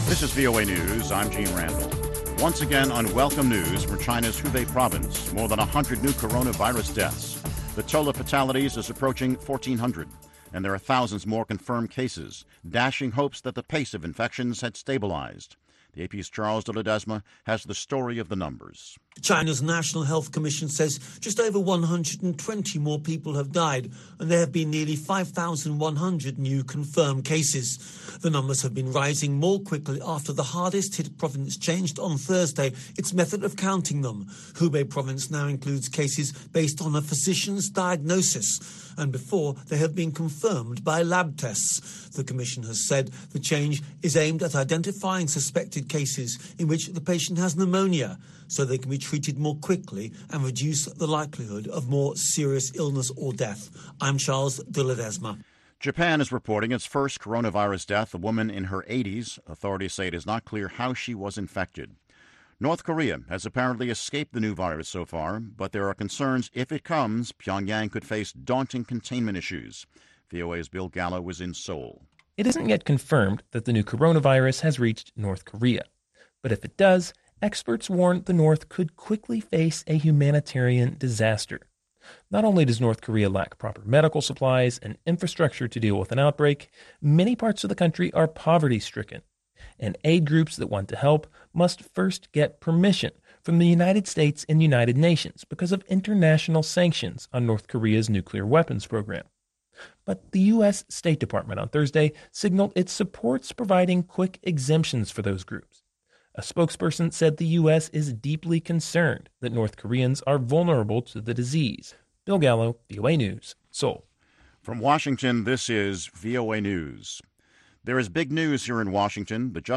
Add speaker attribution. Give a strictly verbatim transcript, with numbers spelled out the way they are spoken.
Speaker 1: This is V O A News. I'm Gene Randall. Once again, unwelcome news from China's Hubei province. More than one hundred new coronavirus deaths. The total of fatalities is approaching fourteen hundred, and there are thousands more confirmed cases, dashing hopes that the pace of infections had stabilized. The A P's Charles de Ledesma has the story of the numbers.
Speaker 2: China's National Health Commission says just over one hundred twenty more people have died, and there have been nearly five thousand one hundred new confirmed cases. The numbers have been rising more quickly after the hardest-hit province changed on Thursday its method of counting them. Hubei province now includes cases based on a physician's diagnosis, and before they have been confirmed by lab tests. The Commission has said the change is aimed at identifying suspected cases in which the patient has pneumonia, so they can be treated more quickly and reduce the likelihood of more serious illness or death. I'm Charles de Ledesma.
Speaker 1: Japan is reporting its first coronavirus death, a woman in her eighties. Authorities say it is not clear how she was infected. North Korea has apparently escaped the new virus so far, but there are concerns if it comes, Pyongyang could face daunting containment issues. V O A's Bill Gallo was in Seoul.
Speaker 3: It isn't yet confirmed that the new coronavirus has reached North Korea. But if it does, experts warn the North could quickly face a humanitarian disaster. Not only does North Korea lack proper medical supplies and infrastructure to deal with an outbreak, many parts of the country are poverty-stricken. And aid groups that want to help must first get permission from the United States and United Nations because of international sanctions on North Korea's nuclear weapons program. But the U S State Department on Thursday signaled it supports providing quick exemptions for those groups. A spokesperson said the U S is deeply concerned that North Koreans are vulnerable to the disease. Bill Gallo, V O A News, Seoul.
Speaker 1: From Washington, this is V O A News. There is big news here in Washington. The